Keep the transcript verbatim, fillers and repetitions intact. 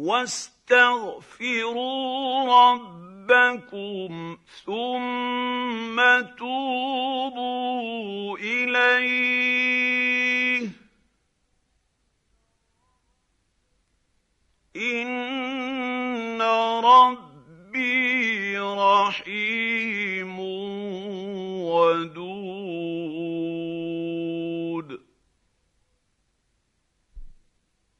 واستغفروا ربكم ثم توبوا إليه إن ربي رحيم ودود.